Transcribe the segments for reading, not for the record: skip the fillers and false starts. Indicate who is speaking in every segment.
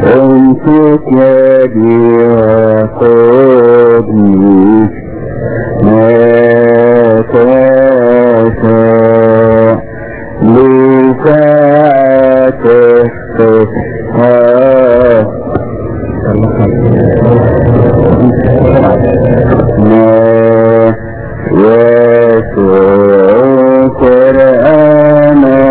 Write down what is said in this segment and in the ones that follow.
Speaker 1: امسك يدي وقودني ما تشاء لساعتك ما يسوعك أنا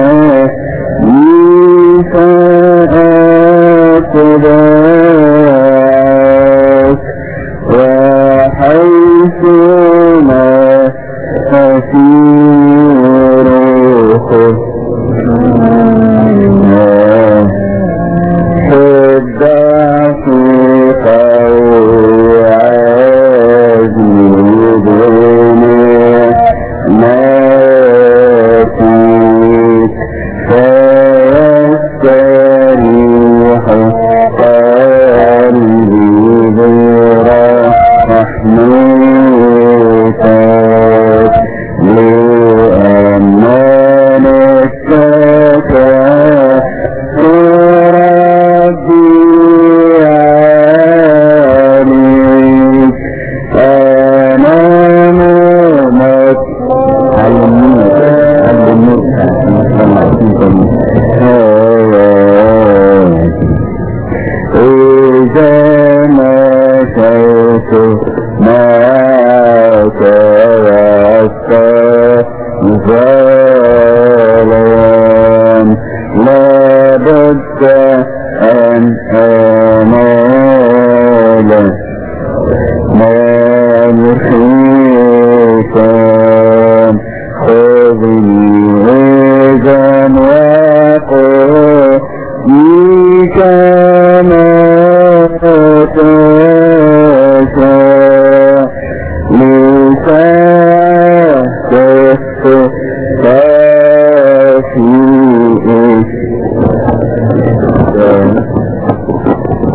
Speaker 1: لساعتك وحيثما أسيرك حبك قوي عزيزني ما فيك فيستريح قلبي برحمتك لأن نفسك تربي عليك أنا ممت إذا مشيت معك والسلام لابد أن أنال ما يحييك خذني إذا وقضيك